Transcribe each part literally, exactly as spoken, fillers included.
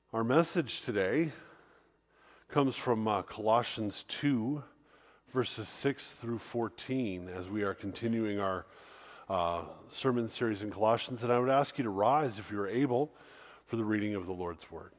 Our message today comes from uh, Colossians two, verses six through fourteen, as we are continuing our uh, sermon series in Colossians. And I would ask you to rise, if you are able, for the reading of the Lord's Word.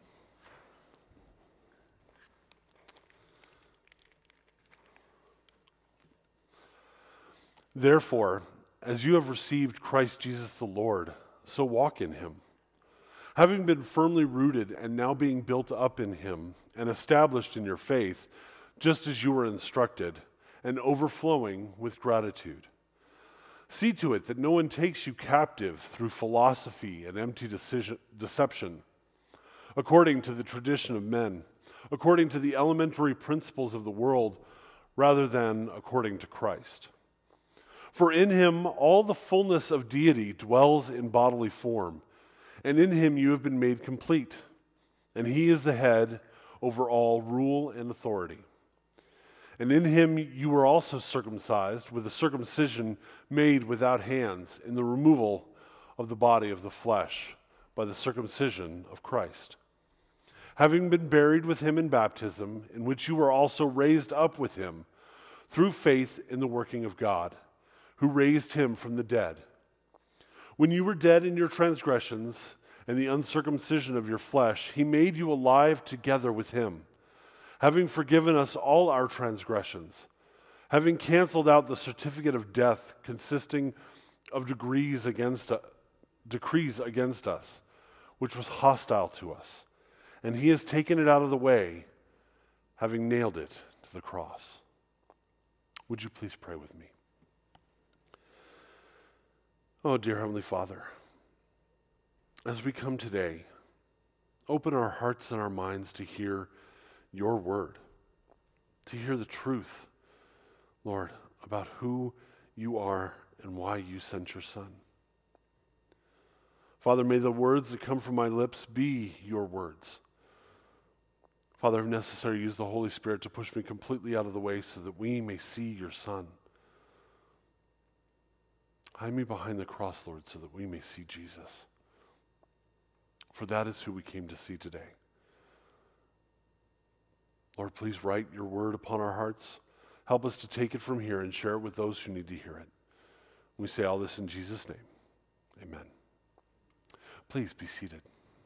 Therefore, as you have received Christ Jesus the Lord, so walk in him, having been firmly rooted and now being built up in him and established in your faith, just as you were instructed, and overflowing with gratitude. See to it that no one takes you captive through philosophy and empty decision, deception, according to the tradition of men, according to the elementary principles of the world, rather than according to Christ. For in him all the fullness of deity dwells in bodily form, and in him you have been made complete, and he is the head over all rule and authority. And in him you were also circumcised with a circumcision made without hands, in the removal of the body of the flesh by the circumcision of Christ. Having been buried with him in baptism, in which you were also raised up with him through faith in the working of God, who raised him from the dead. When you were dead in your transgressions and the uncircumcision of your flesh, he made you alive together with him, having forgiven us all our transgressions, having canceled out the certificate of death consisting of degrees against, decrees against us, which was hostile to us. And he has taken it out of the way, having nailed it to the cross. Would you please pray with me? Oh, dear Heavenly Father, as we come today, open our hearts and our minds to hear your word, to hear the truth, Lord, about who you are and why you sent your Son. Father, may the words that come from my lips be your words. Father, if necessary, use the Holy Spirit to push me completely out of the way so that we may see your Son. Hide me behind the cross, Lord, so that we may see Jesus. For that is who we came to see today. Lord, please write your word upon our hearts. Help us to take it from here and share it with those who need to hear it. We say all this in Jesus' name. Amen. Please be seated.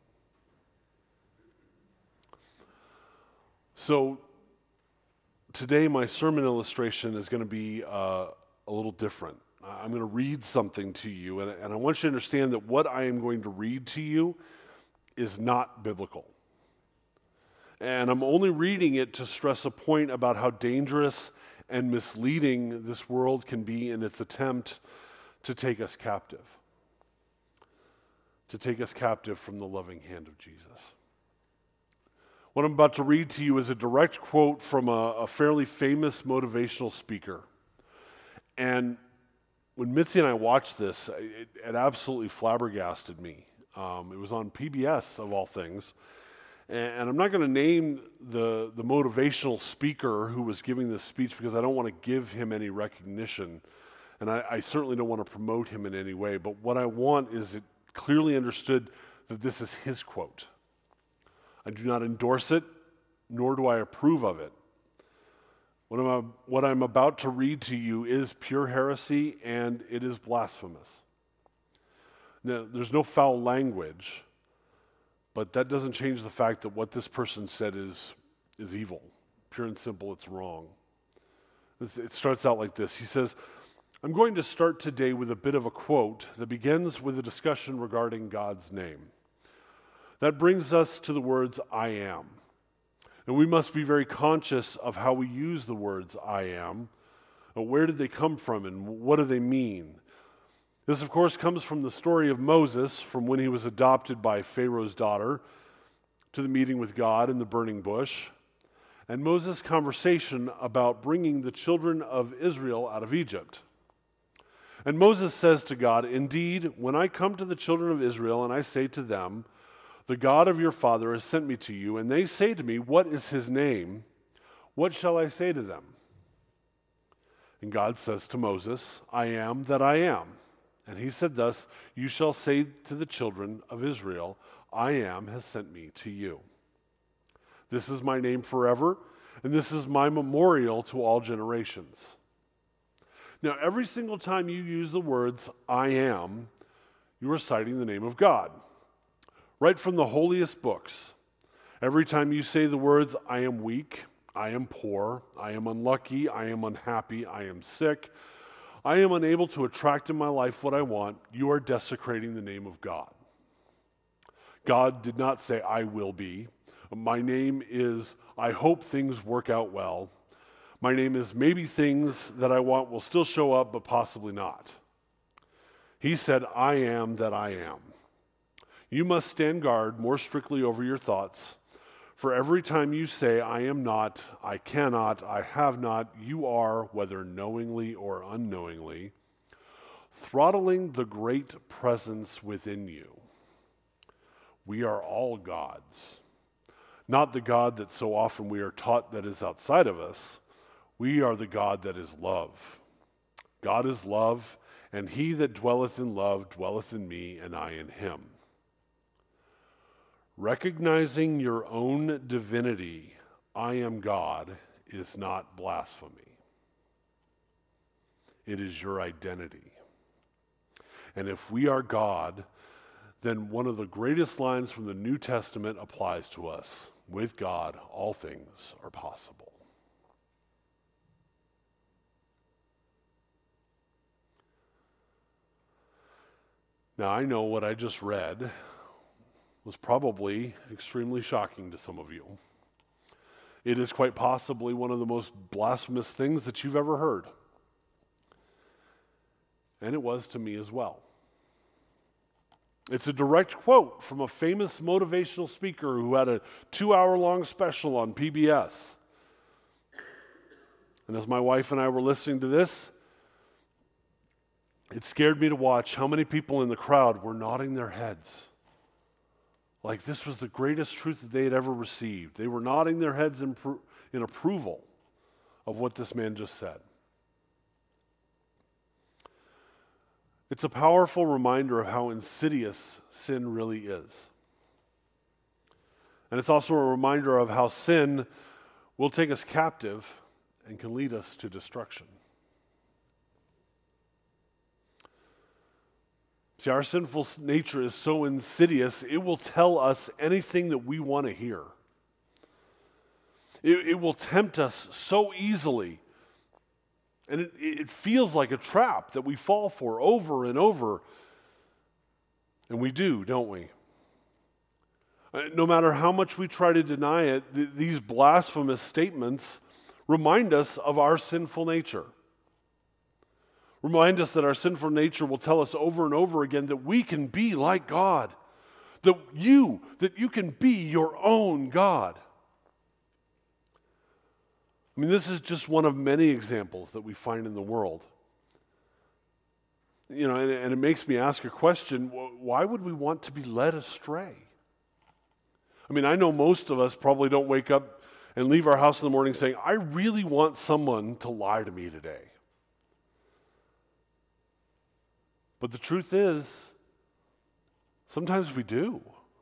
So today my sermon illustration is going to be uh, a little different. I'm going to read something to you, and, and I want you to understand that what I am going to read to you is not biblical. And I'm only reading it to stress a point about how dangerous and misleading this world can be in its attempt to take us captive, to take us captive from the loving hand of Jesus. What I'm about to read to you is a direct quote from a, a fairly famous motivational speaker. And when Mitzi and I watched this, it, it absolutely flabbergasted me. Um, it was on P B S, of all things. And, and I'm not going to name the, the motivational speaker who was giving this speech because I don't want to give him any recognition. And I, I certainly don't want to promote him in any way. But what I want is it clearly understood that this is his quote. I do not endorse it, nor do I approve of it. What I'm, what I'm about to read to you is pure heresy, and it is blasphemous. Now, there's no foul language, but that doesn't change the fact that what this person said is, is evil. Pure and simple, it's wrong. It starts out like this. He says, I'm going to start today with a bit of a quote that begins with a discussion regarding God's name. That brings us to the words, I am. And we must be very conscious of how we use the words I am. Where did they come from and what do they mean? This, of course, comes from the story of Moses, from when he was adopted by Pharaoh's daughter to the meeting with God in the burning bush, and Moses' conversation about bringing the children of Israel out of Egypt. And Moses says to God, indeed, when I come to the children of Israel and I say to them, the God of your father has sent me to you, and they say to me, what is his name? What shall I say to them? And God says to Moses, I am that I am. And he said thus, you shall say to the children of Israel, I am has sent me to you. This is my name forever, and this is my memorial to all generations. Now, every single time you use the words, I am, you are citing the name of God. Right from the holiest books. Every time you say the words, I am weak, I am poor, I am unlucky, I am unhappy, I am sick, I am unable to attract in my life what I want, you are desecrating the name of God. God did not say, I will be. My name is, I hope things work out well. My name is, maybe things that I want will still show up, but possibly not. He said, I am that I am. You must stand guard more strictly over your thoughts. For every time you say, I am not, I cannot, I have not, you are, whether knowingly or unknowingly, throttling the great presence within you. We are all gods. Not the God that so often we are taught that is outside of us. We are the God that is love. God is love, and he that dwelleth in love dwelleth in me, and I in him. Recognizing your own divinity, I am God, is not blasphemy. It is your identity. And if we are God, then one of the greatest lines from the New Testament applies to us. With God, all things are possible. Now, I know what I just read was probably extremely shocking to some of you. It is quite possibly one of the most blasphemous things that you've ever heard. And it was to me as well. It's a direct quote from a famous motivational speaker who had a two-hour-long special on P B S. And as my wife and I were listening to this, it scared me to watch how many people in the crowd were nodding their heads. Like this was the greatest truth that they had ever received. They were nodding their heads in, pro- in approval of what this man just said. It's a powerful reminder of how insidious sin really is. And it's also a reminder of how sin will take us captive and can lead us to destruction. See, our sinful nature is so insidious, it will tell us anything that we want to hear. It, it will tempt us so easily. And it, it feels like a trap that we fall for over and over. And we do, don't we? No matter how much we try to deny it, th- these blasphemous statements remind us of our sinful nature. Remind us that our sinful nature will tell us over and over again that we can be like God. That you, that you can be your own God. I mean, this is just one of many examples that we find in the world. You know, and, and it makes me ask a question, why would we want to be led astray? I mean, I know most of us probably don't wake up and leave our house in the morning saying, I really want someone to lie to me today. But the truth is, sometimes we do.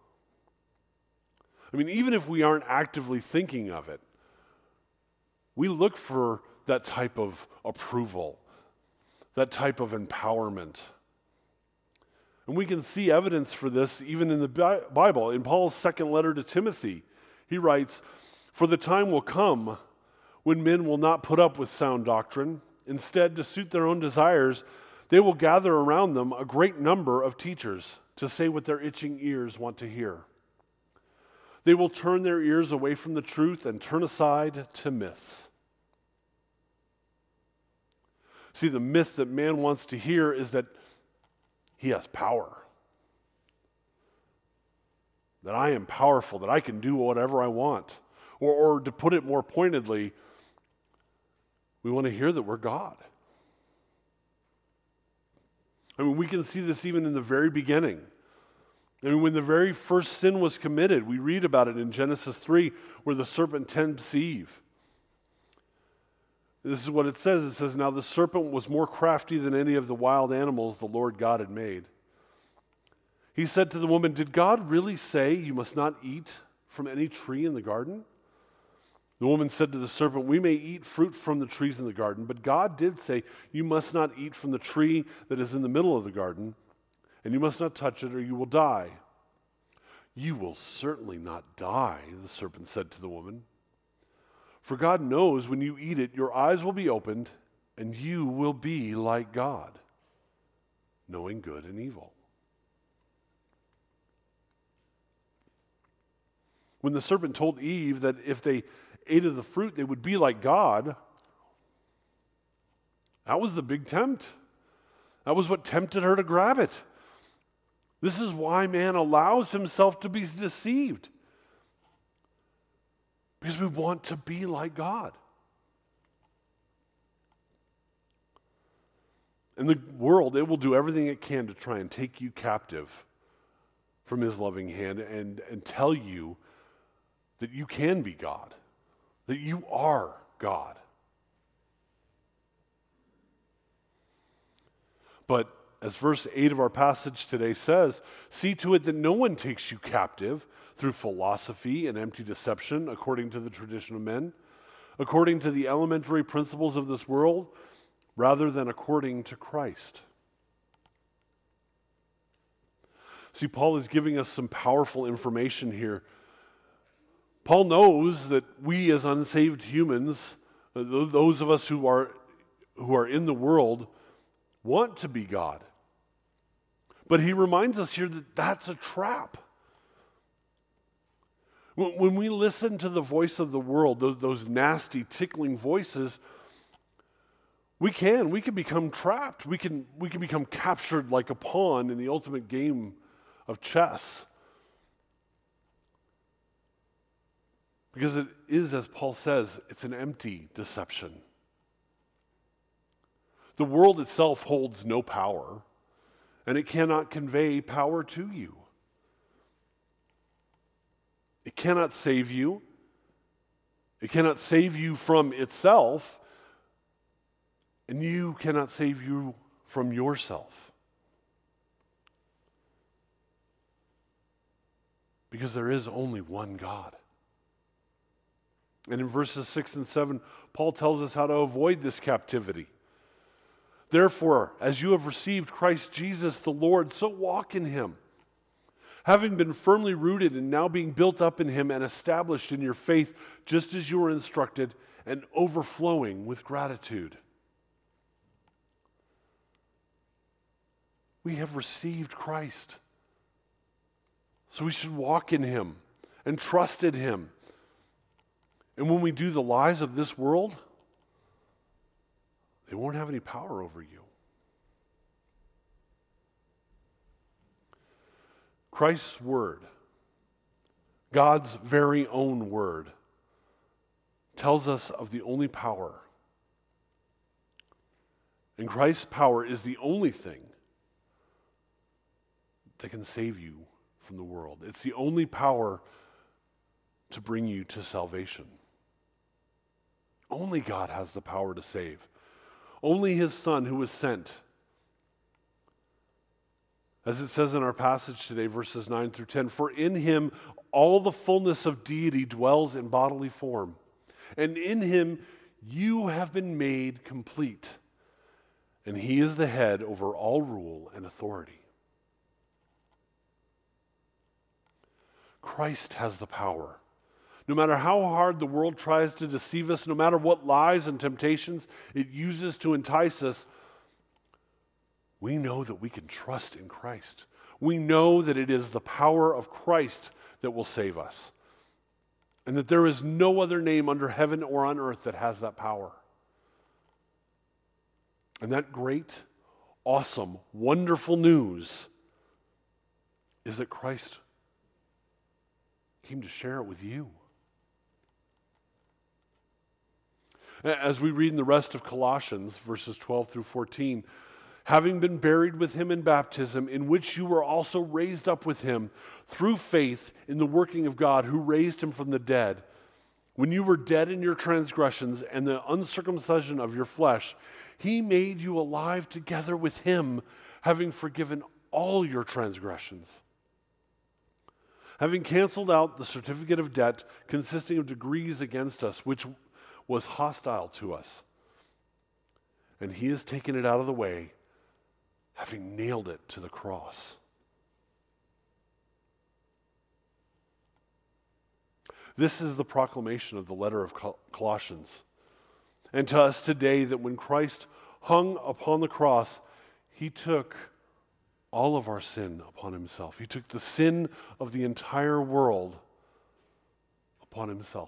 I mean, even if we aren't actively thinking of it, we look for that type of approval, that type of empowerment. And we can see evidence for this even in the Bible. In Paul's second letter to Timothy, he writes, For the time will come when men will not put up with sound doctrine. Instead, to suit their own desires, they will gather around them a great number of teachers to say what their itching ears want to hear. They will turn their ears away from the truth and turn aside to myths. See, the myth that man wants to hear is that he has power. That I am powerful, that I can do whatever I want. Or, or to put it more pointedly, we want to hear that we're God. I mean, we can see this even in the very beginning. I mean, when the very first sin was committed, we read about it in Genesis three, where the serpent tempts Eve. This is what it says. It says, Now the serpent was more crafty than any of the wild animals the Lord God had made. He said to the woman, Did God really say you must not eat from any tree in the garden? The woman said to the serpent, "We may eat fruit from the trees in the garden, but God did say, 'You must not eat from the tree that is in the middle of the garden, and you must not touch it or you will die.' 'You will certainly not die,' the serpent said to the woman. 'For God knows when you eat it, your eyes will be opened, and you will be like God, knowing good and evil.'" When the serpent told Eve that if they ate of the fruit, they would be like God, that was the big tempt. That was what tempted her to grab it. This is why man allows himself to be deceived. Because we want to be like God. And the world, it will do everything it can to try and take you captive from his loving hand and, and tell you that you can be God, that you are God. But as verse eight of our passage today says, see to it that no one takes you captive through philosophy and empty deception according to the tradition of men, according to the elementary principles of this world, rather than according to Christ. See, Paul is giving us some powerful information here. Paul knows that we as unsaved humans, those of us who are, who are in the world, want to be God. But he reminds us here that that's a trap. When we listen to the voice of the world, those nasty, tickling voices, we can, we can become trapped. We can, we can become captured like a pawn in the ultimate game of chess. Because it is, as Paul says, it's an empty deception. The world itself holds no power, and it cannot convey power to you. It cannot save you. It cannot save you from itself, and you cannot save you from yourself. Because there is only one God. And in verses six and seven, Paul tells us how to avoid this captivity. Therefore, as you have received Christ Jesus the Lord, so walk in him, having been firmly rooted and now being built up in him and established in your faith, just as you were instructed, and overflowing with gratitude. We have received Christ, so we should walk in him and trust in him. And when we do the lies of this world, they won't have any power over you. Christ's word, God's very own word, tells us of the only power. And Christ's power is the only thing that can save you from the world. It's the only power to bring you to salvation. Only God has the power to save. Only his Son who was sent. As it says in our passage today, verses nine through ten, for in him all the fullness of deity dwells in bodily form, and in him you have been made complete, and he is the head over all rule and authority. Christ has the power. No matter how hard the world tries to deceive us, no matter what lies and temptations it uses to entice us, we know that we can trust in Christ. We know that it is the power of Christ that will save us, and that there is no other name under heaven or on earth that has that power. And that great, awesome, wonderful news is that Christ came to share it with you. As we read in the rest of Colossians, verses twelve through fourteen, having been buried with him in baptism, in which you were also raised up with him through faith in the working of God who raised him from the dead. When you were dead in your transgressions and the uncircumcision of your flesh, he made you alive together with him, having forgiven all your transgressions, having canceled out the certificate of debt consisting of degrees against us, which was hostile to us. And he has taken it out of the way, having nailed it to the cross. This is the proclamation of the letter of Colossians. And to us today, that when Christ hung upon the cross, he took all of our sin upon himself. He took the sin of the entire world upon himself.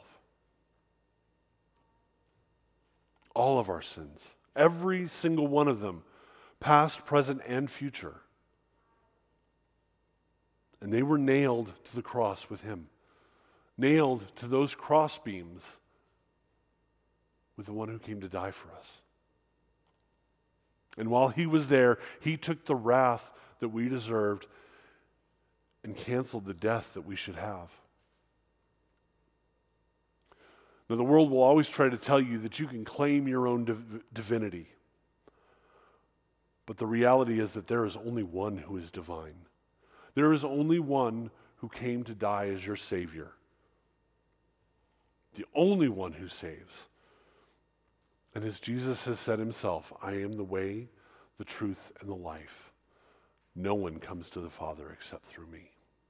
All of our sins, every single one of them, past, present, and future. And they were nailed to the cross with him. Nailed to those cross beams with the one who came to die for us. And while he was there, he took the wrath that we deserved and canceled the death that we should have. Now, the world will always try to tell you that you can claim your own div- divinity. But the reality is that there is only one who is divine. There is only one who came to die as your Savior. The only one who saves. And as Jesus has said himself, I am the way, the truth, and the life. No one comes to the Father except through me.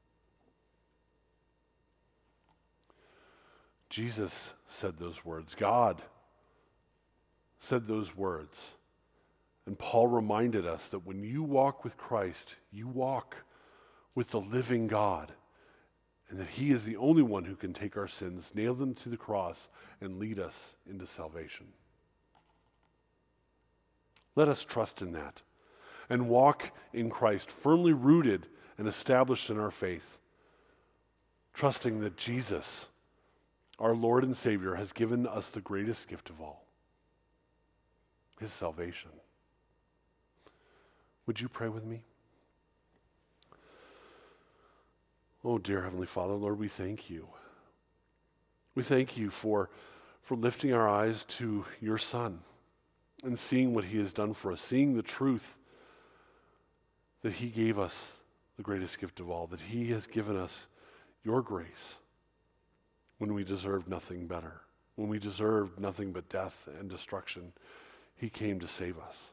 Jesus said those words. God said those words. And Paul reminded us that when you walk with Christ, you walk with the living God. And that he is the only one who can take our sins, nail them to the cross, and lead us into salvation. Let us trust in that and walk in Christ, firmly rooted and established in our faith, trusting that Jesus, our Lord and Savior, has given us the greatest gift of all, his salvation. Would you pray with me? Oh, dear Heavenly Father, Lord, we thank you. We thank you for, for lifting our eyes to your Son and seeing what he has done for us, seeing the truth that he gave us the greatest gift of all, that he has given us your grace when we deserved nothing better, when we deserved nothing but death and destruction. He came to save us.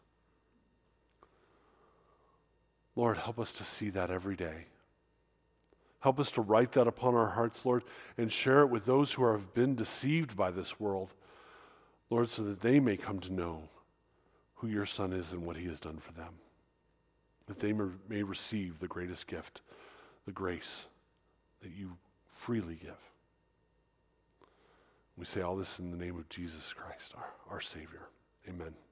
Lord, help us to see that every day. Help us to write that upon our hearts, Lord, and share it with those who have been deceived by this world, Lord, so that they may come to know who your Son is and what he has done for them, that they may receive the greatest gift, the grace that you freely give. We say all this in the name of Jesus Christ, our, our Savior. Amen.